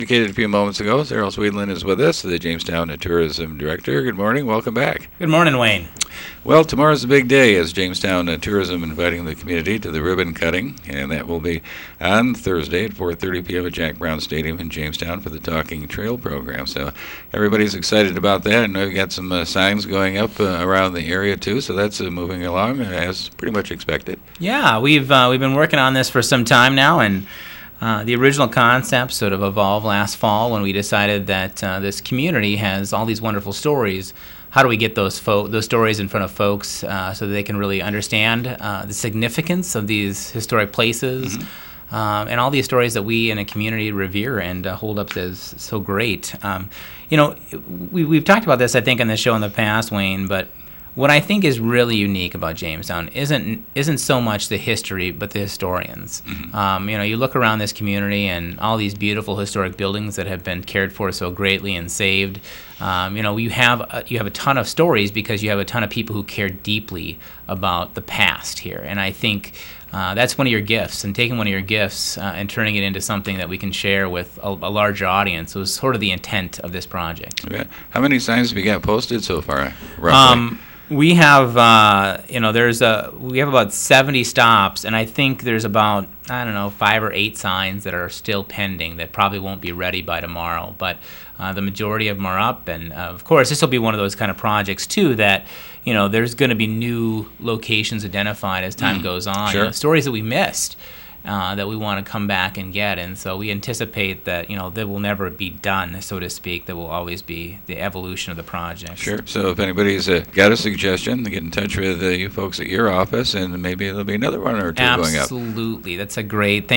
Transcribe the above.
Indicated a few moments ago, Cyril Sweedland is with us, the Jamestown Tourism Director. Good morning. Welcome back. Good morning, Wayne. Well, tomorrow's a big day as Jamestown Tourism inviting the community to the ribbon cutting, and that will be on Thursday at 4:30 p.m. at Jack Brown Stadium in Jamestown for the Talking Trail program. So everybody's excited about that. I know we've got some signs going up around the area too, so that's moving along as pretty much expected. Yeah, we've been working on this for some time now, and the original concept sort of evolved last fall when we decided that this community has all these wonderful stories. How do we get those stories in front of folks so that they can really understand the significance of these historic places and all these stories that we in a community revere and hold up as so great? We've talked about this, I think, on the show in the past, Wayne, but what I think is really unique about Jamestown isn't so much the history, but the historians. You look around this community and all these beautiful historic buildings that have been cared for so greatly and saved. You have a ton of stories because you have a ton of people who care deeply about the past here, and I think that's one of your gifts. And taking one of your gifts and turning it into something that we can share with a larger audience was sort of the intent of this project. Okay. How many signs have you got posted so far, roughly? We have, we have about 70 stops, and I think there's about, 5 or 8 signs that are still pending that probably won't be ready by tomorrow. But the majority of them are up, and of course, this will be one of those kind of projects too that, there's going to be new locations identified as time goes on. Sure. Stories that we missed. That we want to come back and get, and so we anticipate that they will never be done, so to speak. That will always be the evolution of the project. Sure. So if anybody's got a suggestion, get in touch with you folks at your office, and maybe there'll be another one or two going up. Absolutely, that's a great thing.